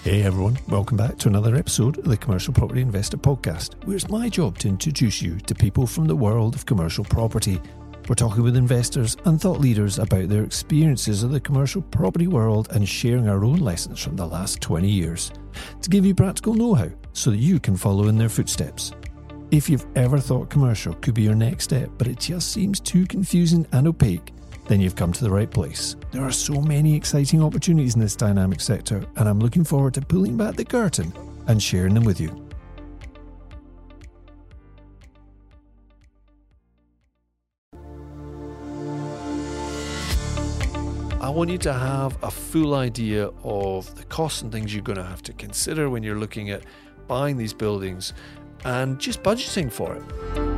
Hey everyone, welcome back to another episode of the Commercial Property Investor Podcast, where it's my job to introduce you to people from the world of commercial property. We're talking with investors and thought leaders about their experiences of the commercial property world and sharing our own lessons from the last 20 years to give you practical know-how so that you can follow in their footsteps. If you've ever thought commercial could be your next step, but it just seems too confusing and opaque, then you've come to the right place. There are so many exciting opportunities in this dynamic sector, and I'm looking forward to pulling back the curtain and sharing them with you. I want you to have a full idea of the costs and things you're going to have to consider when you're looking at buying these buildings and just budgeting for it.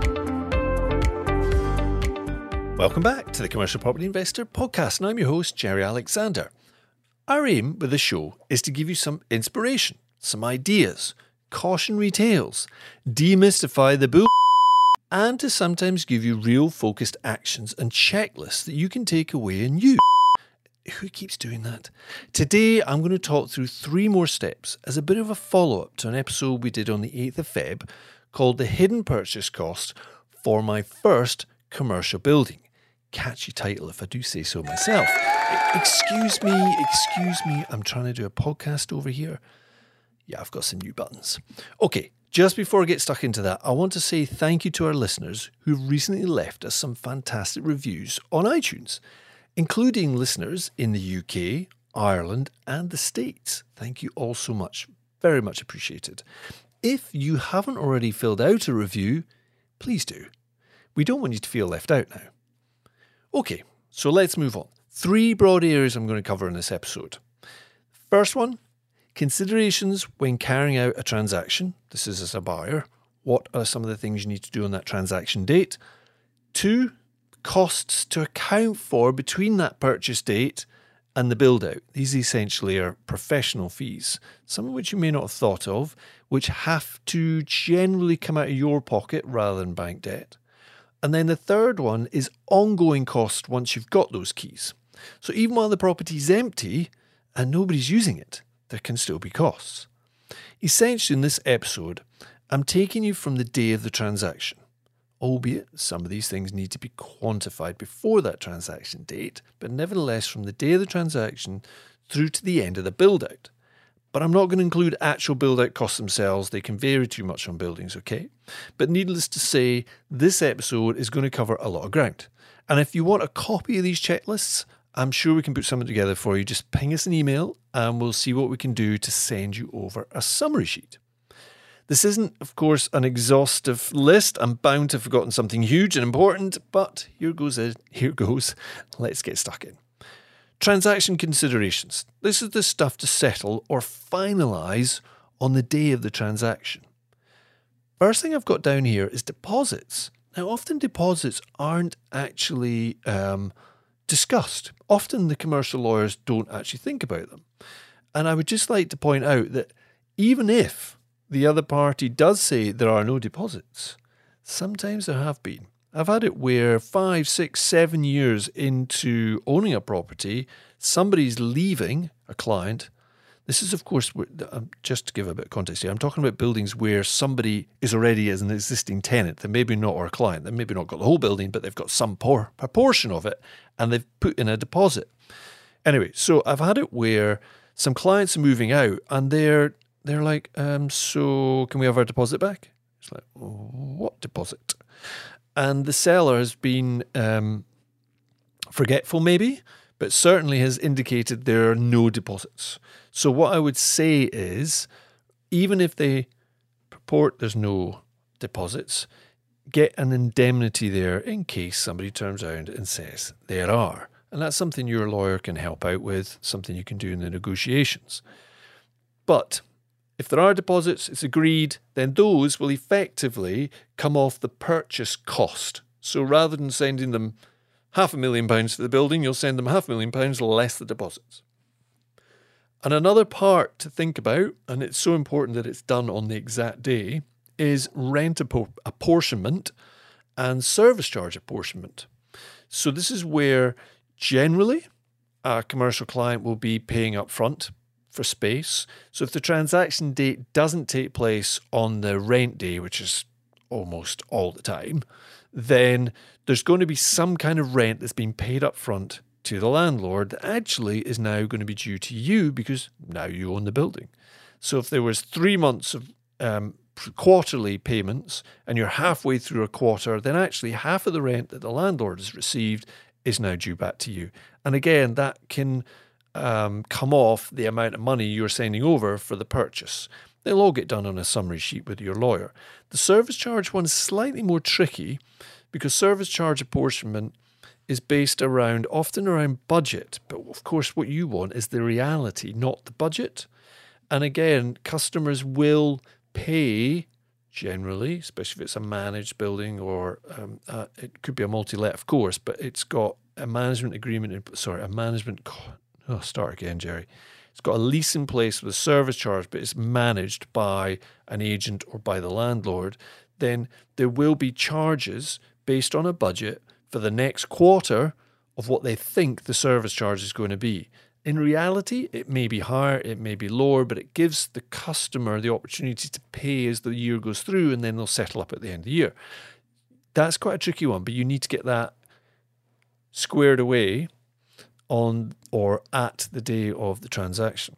Welcome back to the Commercial Property Investor Podcast, and I'm your host, Jerry Alexander. Our aim with the show is to give you some inspiration, some ideas, cautionary tales, demystify the bull, and to sometimes give you real focused actions and checklists that you can take away and use. Who keeps doing that? Today, I'm going to talk through 3 more steps as a bit of a follow-up to an episode we did on the 8th of Feb called The Hidden Purchase Cost for My First Commercial Building. Catchy title, if I do say so myself. Excuse me, I'm trying to do a podcast over here. Yeah, I've got some new buttons. Okay, just before I get stuck into that, I want to say thank you to our listeners who've recently left us some fantastic reviews on iTunes, including listeners in the UK, Ireland, and the States. Thank you all so much. Very much appreciated. If you haven't already filled out a review, please do. We don't want you to feel left out now. Okay, so let's move on. 3 broad areas I'm going to cover in this episode. First one, considerations when carrying out a transaction. This is as a buyer. What are some of the things you need to do on that transaction date? 2, costs to account for between that purchase date and the build out. These essentially are professional fees, some of which you may not have thought of, which have to generally come out of your pocket rather than bank debt. And then the third one is ongoing cost once you've got those keys. So even while the property's empty and nobody's using it, there can still be costs. Essentially in this episode, I'm taking you from the day of the transaction, albeit some of these things need to be quantified before that transaction date, but nevertheless from the day of the transaction through to the end of the build out. But I'm not going to include actual build-out costs themselves. They can vary too much on buildings, okay? But needless to say, this episode is going to cover a lot of ground. And if you want a copy of these checklists, I'm sure we can put something together for you. Just ping us an email and we'll see what we can do to send you over a summary sheet. This isn't, of course, an exhaustive list. I'm bound to have forgotten something huge and important, but here goes. Let's get stuck in. Transaction considerations. This is the stuff to settle or finalise on the day of the transaction. First thing I've got down here is deposits. Now, often deposits aren't actually discussed. Often the commercial lawyers don't actually think about them. And I would just like to point out that even if the other party does say there are no deposits, sometimes there have been. I've had it where 5, 6, 7 years into owning a property, somebody's leaving, a client. This is, of course, just to give a bit of context here, I'm talking about buildings where somebody is already as an existing tenant. They're maybe not our client. They've maybe not got the whole building, but they've got some proportion of it, and they've put in a deposit. Anyway, so I've had it where some clients are moving out, and they're like, so can we have our deposit back? It's like, what deposit? And the seller has been forgetful maybe, but certainly has indicated there are no deposits. So what I would say is, even if they purport there's no deposits, get an indemnity there in case somebody turns around and says there are. And that's something your lawyer can help out with, something you can do in the negotiations. But if there are deposits, it's agreed, then those will effectively come off the purchase cost. So rather than sending them £500,000 for the building, you'll send them £500,000 less the deposits. And another part to think about, and it's so important that it's done on the exact day, is rent apportionment and service charge apportionment. So this is where generally a commercial client will be paying up front for space. So if the transaction date doesn't take place on the rent day, which is almost all the time, then there's going to be some kind of rent that's been paid up front to the landlord that actually is now going to be due to you because now you own the building. So if there was 3 months of quarterly payments and you're halfway through a quarter, then actually half of the rent that the landlord has received is now due back to you. And again, that can come off the amount of money you're sending over for the purchase. They'll all get done on a summary sheet with your lawyer. The service charge one is slightly more tricky because service charge apportionment is based often around budget. But of course, what you want is the reality, not the budget. And again, customers will pay generally, especially if it's a managed building or it could be a multi-let, of course, but it's got a management agreement, start again, Jerry. It's got a lease in place with a service charge, but it's managed by an agent or by the landlord. Then there will be charges based on a budget for the next quarter of what they think the service charge is going to be. In reality, it may be higher, it may be lower, but it gives the customer the opportunity to pay as the year goes through, and then they'll settle up at the end of the year. That's quite a tricky one, but you need to get that squared away on or at the day of the transaction.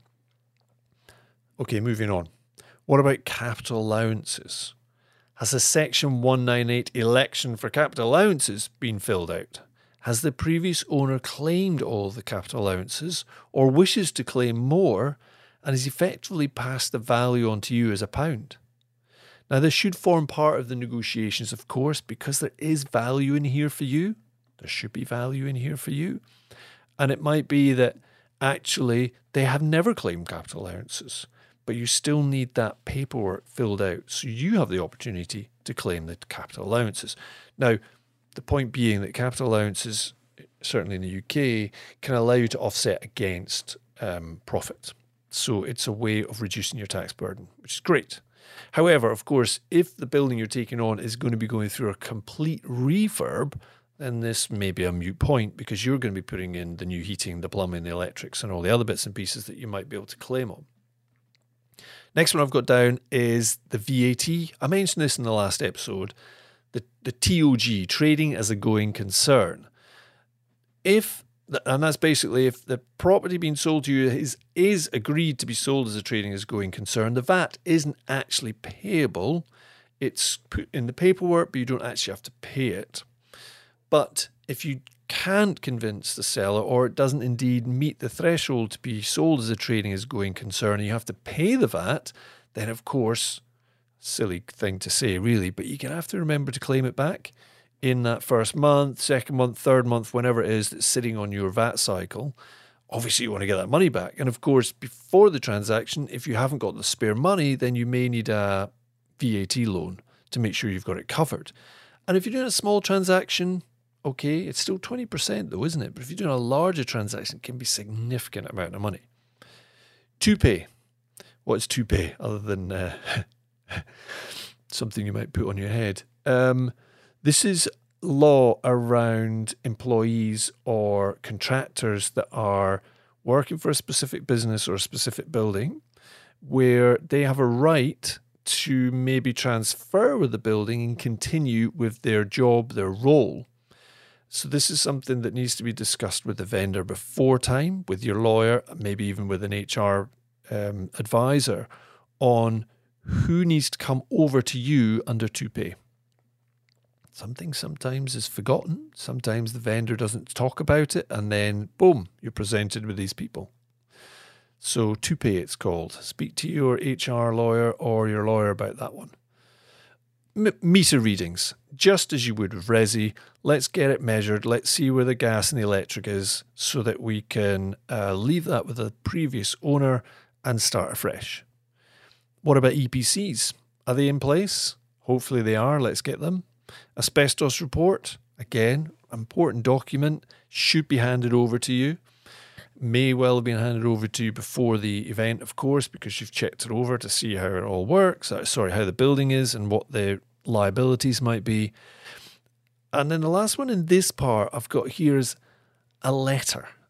Okay, moving on. What about capital allowances? Has the Section 198 election for capital allowances been filled out? Has the previous owner claimed all the capital allowances or wishes to claim more and has effectively passed the value on to you as £1? Now, this should form part of the negotiations, of course, because there is value in here for you. There should be value in here for you. And it might be that actually they have never claimed capital allowances, but you still need that paperwork filled out so you have the opportunity to claim the capital allowances. Now, the point being that capital allowances, certainly in the UK, can allow you to offset against profit. So it's a way of reducing your tax burden, which is great. However, of course, if the building you're taking on is going to be going through a complete refurb, then this may be a moot point because you're going to be putting in the new heating, the plumbing, the electrics, and all the other bits and pieces that you might be able to claim on. Next one I've got down is the VAT. I mentioned this in the last episode. The TOG, trading as a going concern. And that's basically if the property being sold to you is agreed to be sold as a trading as a going concern, the VAT isn't actually payable. It's put in the paperwork, but you don't actually have to pay it. But if you can't convince the seller or it doesn't indeed meet the threshold to be sold as a trading as going concern and you have to pay the VAT, then of course, silly thing to say really, but you're going to have to remember to claim it back in that first month, second month, third month, whenever it is that's sitting on your VAT cycle. Obviously you want to get that money back. And of course, before the transaction, if you haven't got the spare money, then you may need a VAT loan to make sure you've got it covered. And if you're doing a small transaction, okay, it's still 20% though, isn't it? But if you're doing a larger transaction, it can be a significant amount of money. To-pay. What is to-pay other than something you might put on your head? This is law around employees or contractors that are working for a specific business or a specific building where they have a right to maybe transfer with the building and continue with their job, their role. So this is something that needs to be discussed with the vendor before time, with your lawyer, maybe even with an HR advisor on who needs to come over to you under to-pay. Something sometimes is forgotten. Sometimes the vendor doesn't talk about it and then, boom, you're presented with these people. So to-pay it's called. Speak to your HR lawyer or your lawyer about that one. Meter readings, just as you would with Resi. Let's get it measured. Let's see where the gas and the electric is so that we can leave that with the previous owner and start afresh. What about EPCs? Are they in place? Hopefully they are. Let's get them. Asbestos report, again, important document, should be handed over to you. May well have been handed over to you before the event, of course, because you've checked it over to see how it all works, how the building is and what the liabilities might be. And then the last one in this part I've got here is a letter.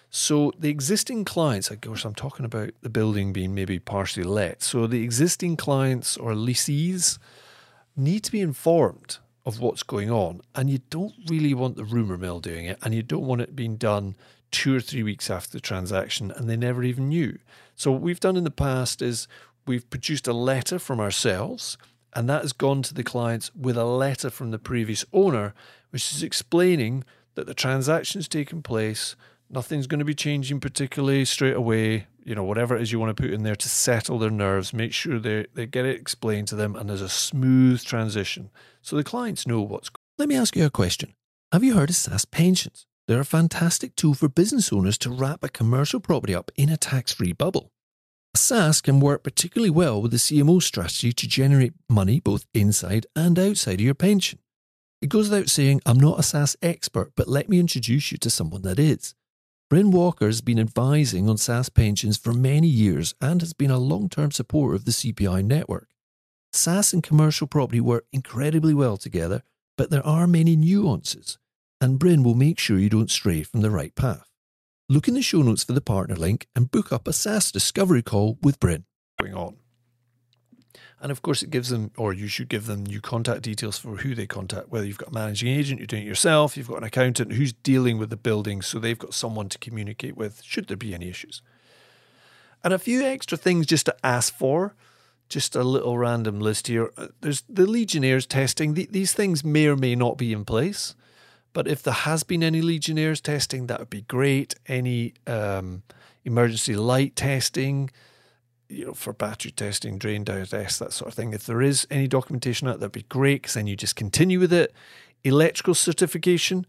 So the existing clients, of course, I'm talking about the building being maybe partially let. So the existing clients or lessees need to be informed of what's going on. And you don't really want the rumour mill doing it. And you don't want it being done 2 or 3 weeks after the transaction and they never even knew. So what we've done in the past is we've produced a letter from ourselves, and that has gone to the clients with a letter from the previous owner, which is explaining that the transaction's taken place, nothing's going to be changing particularly straight away, whatever it is you want to put in there to settle their nerves, make sure they get it explained to them, and there's a smooth transition. So the clients know what's going on. Let me ask you a question. Have you heard of SAS Pensions? They're a fantastic tool for business owners to wrap a commercial property up in a tax-free bubble. SAS can work particularly well with the CMO strategy to generate money both inside and outside of your pension. It goes without saying I'm not a SAS expert, but let me introduce you to someone that is. Bryn Walker has been advising on SAS pensions for many years and has been a long-term supporter of the CPI network. SAS and commercial property work incredibly well together, but there are many nuances, and Bryn will make sure you don't stray from the right path. Look in the show notes for the partner link and book up a SAS discovery call with Bryn. Going on. And of course it gives them, or you should give them, new contact details for who they contact, whether you've got a managing agent, you're doing it yourself, you've got an accountant who's dealing with the building, so they've got someone to communicate with should there be any issues. And a few extra things just to ask for, just a little random list here. There's the Legionnaires testing. These things may or may not be in place. But if there has been any Legionnaires testing, that would be great. Any emergency light testing, for battery testing, drain tests, that sort of thing. If there is any documentation on it, that'd be great, because then you just continue with it. Electrical certification.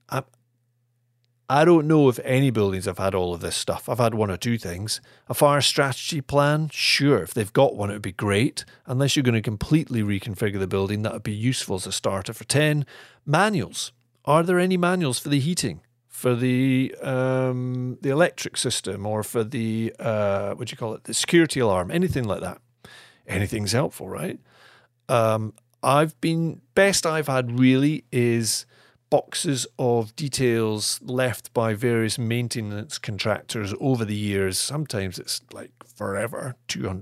I don't know if any buildings have had all of this stuff. I've had 1 or 2 things. A fire strategy plan, sure. If they've got one, it would be great. Unless you're going to completely reconfigure the building, that would be useful as a starter for 10. Manuals. Are there any manuals for the heating, for the electric system, or for the, the security alarm, anything like that? Anything's helpful, right? Best I've had really is boxes of details left by various maintenance contractors over the years. Sometimes it's like forever,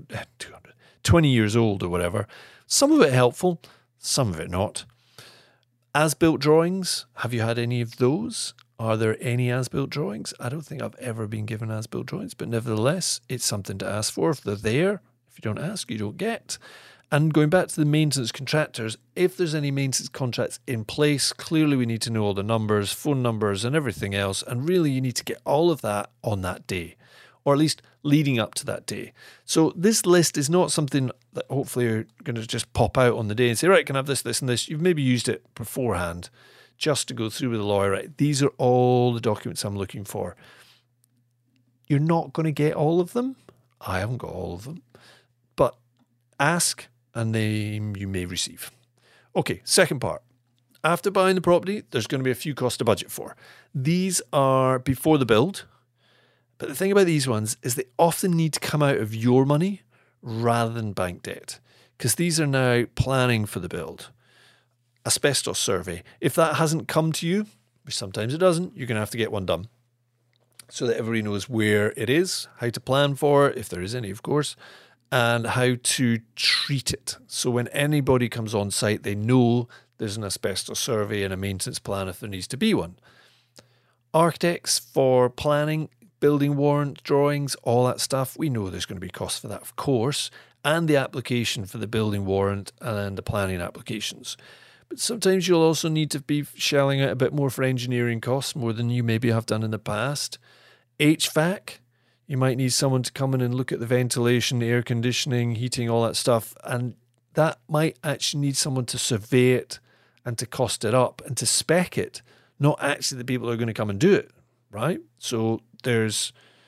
20 years old or whatever. Some of it helpful, some of it not. As-built drawings, have you had any of those? Are there any as-built drawings? I don't think I've ever been given as-built drawings, but nevertheless, it's something to ask for. If they're there, if you don't ask, you don't get. And going back to the maintenance contractors, if there's any maintenance contracts in place, clearly we need to know all the numbers, phone numbers and everything else. And really you need to get all of that on that day, or at least leading up to that day. So this list is not something that hopefully you're going to just pop out on the day and say, right, can I have this, this and this. You've maybe used it beforehand just to go through with the lawyer, right? These are all the documents I'm looking for. You're not going to get all of them. I haven't got all of them. But ask and then you may receive. Okay, second part. After buying the property, there's going to be a few costs to budget for. These are before the build. But the thing about these ones is they often need to come out of your money rather than bank debt, because these are now planning for the build. Asbestos survey. If that hasn't come to you, which sometimes it doesn't, you're going to have to get one done so that everybody knows where it is, how to plan for it, if there is any, of course, and how to treat it. So when anybody comes on site, they know there's an asbestos survey and a maintenance plan if there needs to be one. Architects for planning, building warrant, drawings, all that stuff. We know there's going to be costs for that, of course, and the application for the building warrant and the planning applications. But sometimes you'll also need to be shelling out a bit more for engineering costs, more than you maybe have done in the past. HVAC, you might need someone to come in and look at the ventilation, air conditioning, heating, all that stuff. And that might actually need someone to survey it and to cost it up and to spec it, not actually the people who are going to come and do it, right? So there's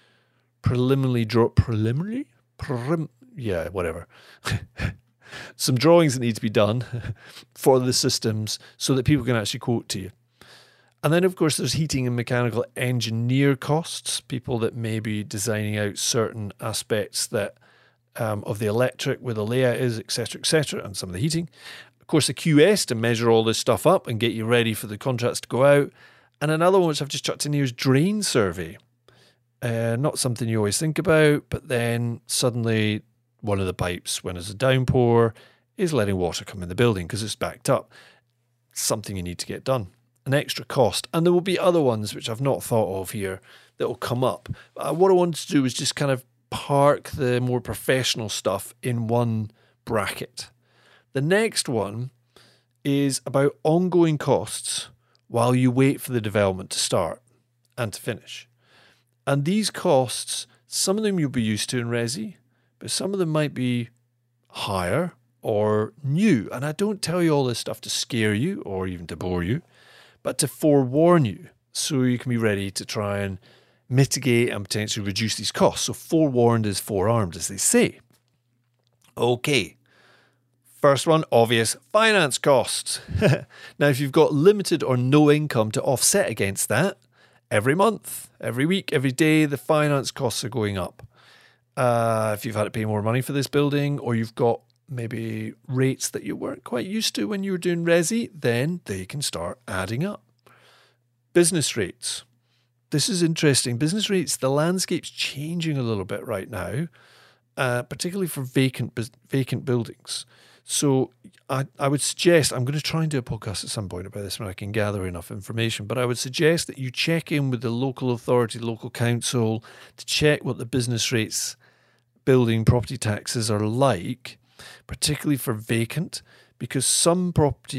some drawings that need to be done for the systems so that people can actually quote to you. And then, of course, there's heating and mechanical engineer costs, people that may be designing out certain aspects that of the electric, where the layout is, etc., and some of the heating. Of course, the QS to measure all this stuff up and get you ready for the contracts to go out. And another one, which I've just chucked in here, is drain survey. Not something you always think about, but then suddenly one of the pipes, when there's a downpour, is letting water come in the building because it's backed up. Something you need to get done. An extra cost. And there will be other ones which I've not thought of here that will come up. What I wanted to do is just kind of park the more professional stuff in one bracket. The next one is about ongoing costs while you wait for the development to start and to finish. And these costs, some of them you'll be used to in Resi, but some of them might be higher or new. And I don't tell you all this stuff to scare you or even to bore you, but to forewarn you so you can be ready to try and mitigate and potentially reduce these costs. So forewarned is forearmed, as they say. Okay. First one, obvious, finance costs. Now, if you've got limited or no income to offset against that, every month, every week, every day, the finance costs are going up. If you've had to pay more money for this building, or you've got maybe rates that you weren't quite used to when you were doing Resi, then they can start adding up. Business rates. This is interesting. Business rates, the landscape's changing a little bit right now, particularly for vacant buildings. So I would suggest, I'm going to try and do a podcast at some point about this when I can gather enough information, but I would suggest that you check in with the local authority, local council, to check what the business rates, building property taxes are like, particularly for vacant, because some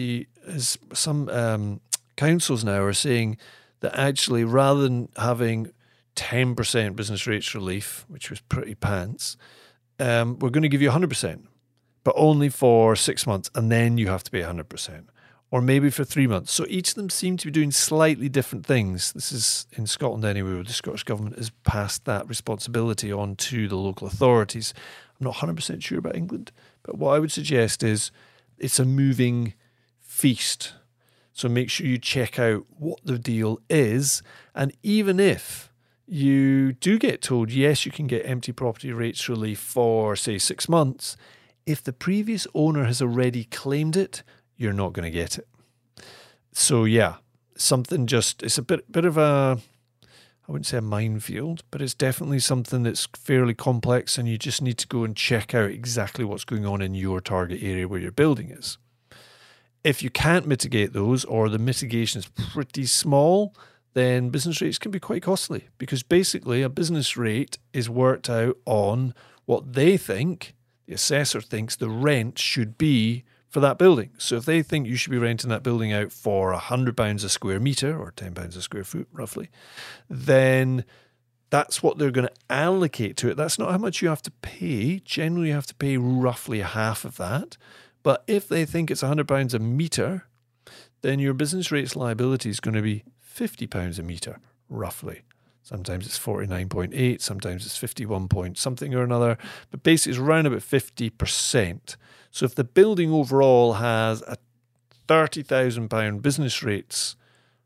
councils now are saying that actually rather than having 10% business rates relief, which was pretty pants, we're going to give you 100%. But only for 6 months, and then you have to pay 100%, or maybe for 3 months. So each of them seem to be doing slightly different things. This is in Scotland anyway, where the Scottish Government has passed that responsibility on to the local authorities. I'm not 100% sure about England, but what I would suggest is it's a moving feast. So make sure you check out what the deal is, and even if you do get told, yes, you can get empty property rates relief for, say, 6 months, if the previous owner has already claimed it, you're not going to get it. So yeah, it's a bit of a, I wouldn't say a minefield, but it's definitely something that's fairly complex, and you just need to go and check out exactly what's going on in your target area where your building is. If you can't mitigate those, or the mitigation is pretty small, then business rates can be quite costly, because basically a business rate is worked out on what they think, the assessor thinks the rent should be for that building. So if they think you should be renting that building out for £100 a square metre, or £10 a square foot roughly, then that's what they're going to allocate to it. That's not how much you have to pay. Generally, you have to pay roughly half of that. But if they think it's £100 a metre, then your business rates liability is going to be £50 a metre, roughly. Sometimes it's 49.8, sometimes it's 51 point something or another, but basically it's around about 50%. So if the building overall has a £30,000 business rates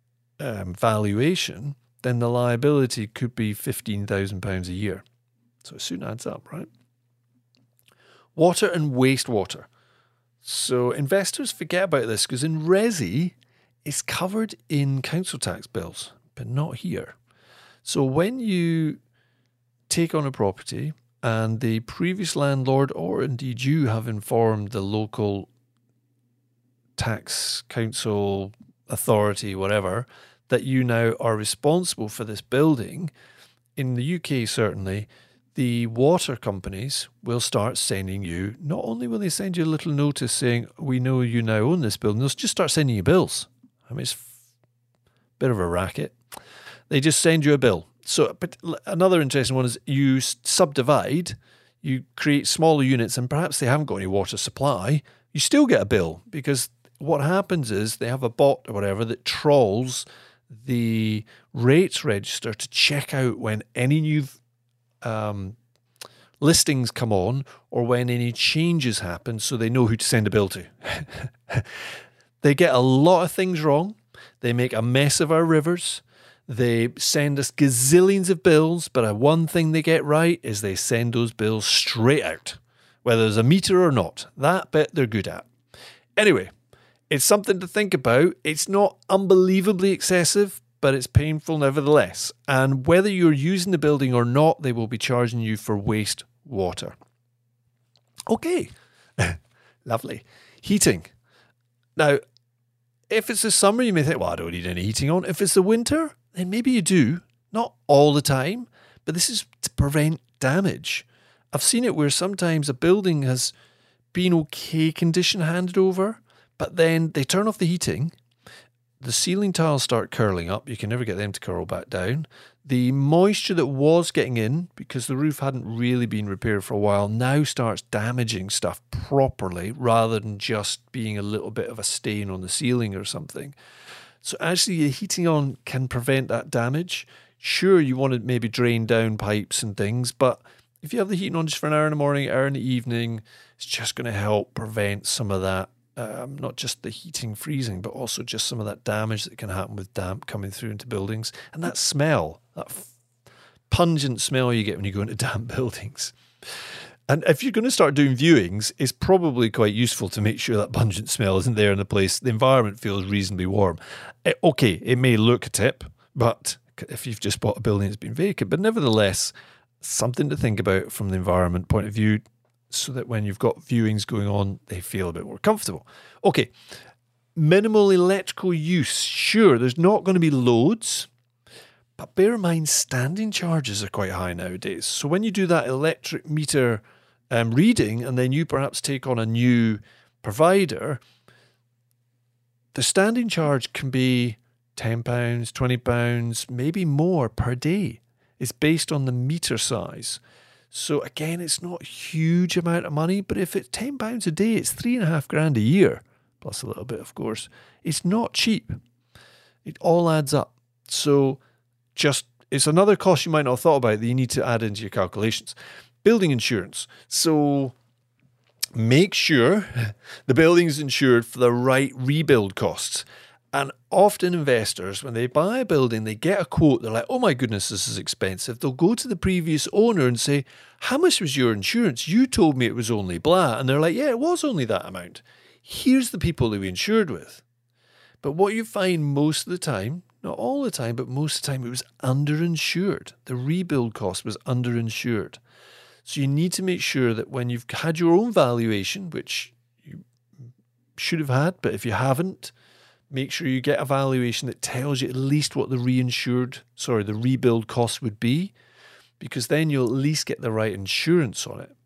valuation, then the liability could be £15,000 a year. So it soon adds up, right? Water and wastewater. So investors forget about this because in Resi, it's covered in council tax bills, but not here. So when you take on a property and the previous landlord, or indeed you, have informed the local tax council authority, whatever, that you now are responsible for this building, in the UK certainly, the water companies will start sending you, not only will they send you a little notice saying, we know you now own this building, they'll just start sending you bills. I mean, it's a bit of a racket. They just send you a bill. So, but another interesting one is you subdivide, you create smaller units, and perhaps they haven't got any water supply. You still get a bill, because what happens is they have a bot or whatever that trawls the rates register to check out when any new listings come on or when any changes happen, so they know who to send a bill to. They get a lot of things wrong. They make a mess of our rivers. They send us gazillions of bills, but one thing they get right is they send those bills straight out, whether there's a meter or not. That bit they're good at. Anyway, it's something to think about. It's not unbelievably excessive, but it's painful nevertheless. And whether you're using the building or not, they will be charging you for waste water. Okay, lovely. Heating. Now, if it's the summer, you may think, well, I don't need any heating on. If it's the winter, then maybe you do. Not all the time, but this is to prevent damage. I've seen it where sometimes a building has been okay condition handed over, but then they turn off the heating, the ceiling tiles start curling up, you can never get them to curl back down. The moisture that was getting in, because the roof hadn't really been repaired for a while, now starts damaging stuff properly rather than just being a little bit of a stain on the ceiling or something. So actually the heating on can prevent that damage. Sure, you want to maybe drain down pipes and things, but if you have the heating on just for an hour in the morning, hour in the evening, it's just going to help prevent some of that, not just the heating freezing, but also just some of that damage that can happen with damp coming through into buildings. And that smell, that pungent smell you get when you go into damp buildings. And if you're going to start doing viewings, it's probably quite useful to make sure that pungent smell isn't there in the place. The environment feels reasonably warm. Okay, it may look a tip, but if you've just bought a building that's been vacant, but nevertheless, something to think about from the environment point of view so that when you've got viewings going on, they feel a bit more comfortable. Okay, minimal electrical use. Sure, there's not going to be loads, but bear in mind standing charges are quite high nowadays. So when you do that electric meter reading and then you perhaps take on a new provider, the standing charge can be £10, £20, maybe more per day. It's based on the meter size. So again, it's not a huge amount of money, but if it's £10 a day, it's £3,500 a year, plus a little bit, of course. It's not cheap. It all adds up. So it's another cost you might not have thought about that you need to add into your calculations. Building insurance. So make sure the building is insured for the right rebuild costs. And often investors, when they buy a building, they get a quote. They're like, oh my goodness, this is expensive. They'll go to the previous owner and say, how much was your insurance? You told me it was only blah. And they're like, yeah, it was only that amount. Here's the people that we insured with. But what you find most of the time, not all the time, but most of the time, it was underinsured. The rebuild cost was underinsured. So you need to make sure that when you've had your own valuation, which you should have had, but if you haven't, make sure you get a valuation that tells you at least what the rebuild cost would be, because then you'll at least get the right insurance on it.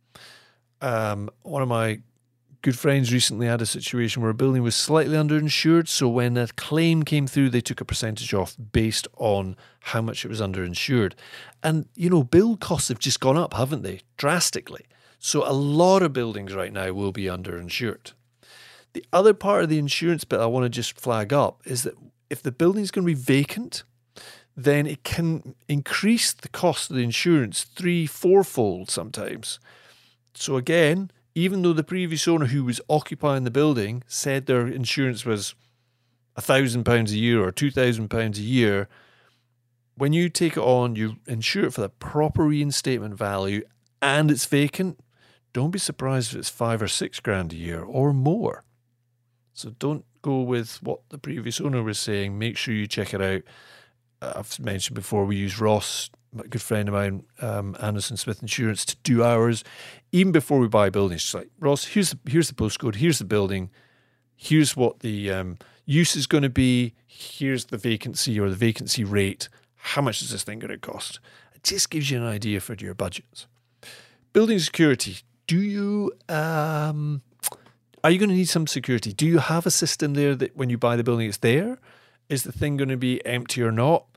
One of my good friends recently had a situation where a building was slightly underinsured, so when a claim came through, they took a percentage off based on how much it was underinsured. And, build costs have just gone up, haven't they? Drastically. So a lot of buildings right now will be underinsured. The other part of the insurance bit I want to just flag up is that if the building is going to be vacant, then it can increase the cost of the insurance 3-4-fold sometimes. So again, even though the previous owner who was occupying the building said their insurance was £1,000 a year or £2,000 a year, when you take it on, you insure it for the proper reinstatement value and it's vacant, don't be surprised if it's £5,000 or £6,000 a year or more. So don't go with what the previous owner was saying. Make sure you check it out. I've mentioned before, we use Ross, a good friend of mine, Anderson Smith Insurance, to do ours. Even before we buy buildings, just like, Ross, here's the postcode, here's the building, here's what the use is going to be, here's the vacancy or the vacancy rate, how much is this thing going to cost? It just gives you an idea for your budgets. Building security. Are you going to need some security? Do you have a system there that when you buy the building, it's there? Is the thing going to be empty or not?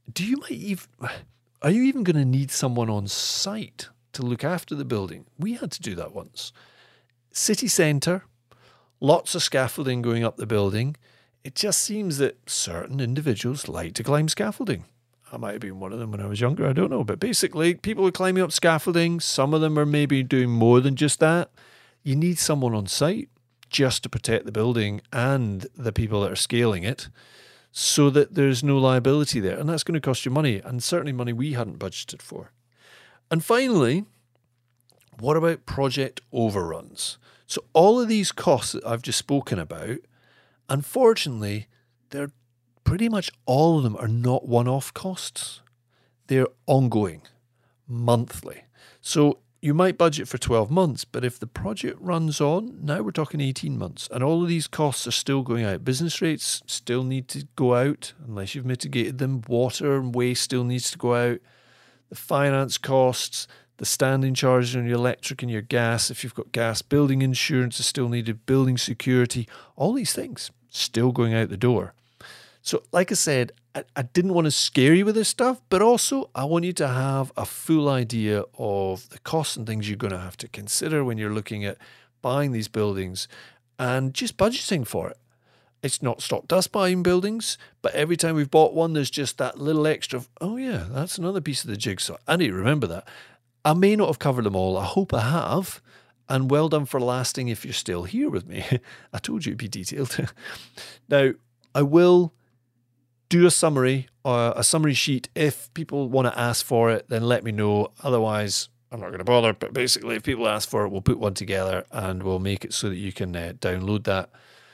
Are you even going to need someone on site to look after the building? We had to do that once. City centre, lots of scaffolding going up the building. It just seems that certain individuals like to climb scaffolding. I might have been one of them when I was younger, I don't know. But basically, people are climbing up scaffolding. Some of them are maybe doing more than just that. You need someone on site just to protect the building and the people that are scaling it so that there's no liability there. And that's going to cost you money, and certainly money we hadn't budgeted for. And finally, what about project overruns? So all of these costs that I've just spoken about, unfortunately, they're pretty much all of them are not one-off costs. They're ongoing, monthly. So you might budget for 12 months, but if the project runs on, now we're talking 18 months, and all of these costs are still going out. Business rates still need to go out unless you've mitigated them. Water and waste still needs to go out. The finance costs, the standing charges on your electric and your gas, if you've got gas, building insurance is still needed, building security, all these things still going out the door. So like I said, I didn't want to scare you with this stuff, but also I want you to have a full idea of the costs and things you're going to have to consider when you're looking at buying these buildings and just budgeting for it. It's not stopped us buying buildings, but every time we've bought one, there's just that little extra of, oh yeah, that's another piece of the jigsaw. I need to remember that. I may not have covered them all. I hope I have. And well done for lasting if you're still here with me. I told you it'd be detailed. Now, I will do a summary sheet. If people want to ask for it, then let me know. Otherwise, I'm not going to bother. But basically, if people ask for it, we'll put one together and we'll make it so that you can download that.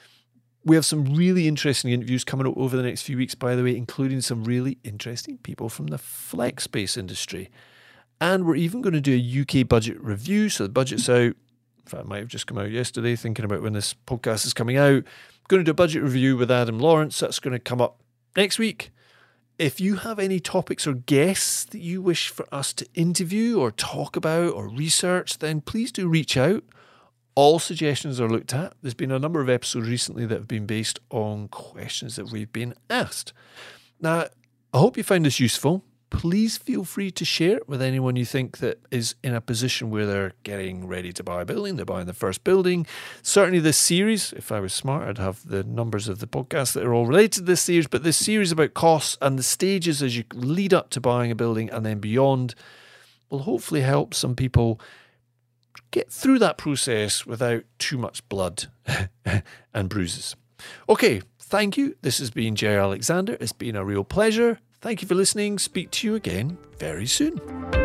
We have some really interesting interviews coming up over the next few weeks, by the way, including some really interesting people from the flex space industry. And we're even going to do a UK budget review. So the budget's out. In fact, it might have just come out yesterday, thinking about when this podcast is coming out. I'm going to do a budget review with Adam Lawrence. That's going to come up next week. If you have any topics or guests that you wish for us to interview or talk about or research, then please do reach out. All suggestions are looked at. There's been a number of episodes recently that have been based on questions that we've been asked. Now, I hope you find this useful. Please feel free to share it with anyone you think that is in a position where they're getting ready to buy a building, they're buying the first building. Certainly this series, if I was smart, I'd have the numbers of the podcasts that are all related to this series, but this series about costs and the stages as you lead up to buying a building and then beyond will hopefully help some people get through that process without too much blood and bruises. Okay, thank you. This has been Jerry Alexander. It's been a real pleasure. Thank you for listening. Speak to you again very soon.